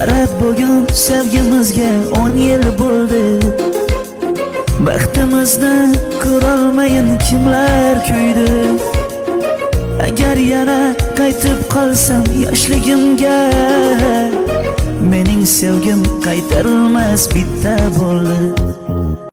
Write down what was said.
qarab bugun sevgimizga 10 yil bo'ldi. Baxtimizni ko'rolmayin kimlar kuydi. Agar yana qaytib qolsam yoshligimga, mening sevgim qaytarilmas bitta bo'ldi.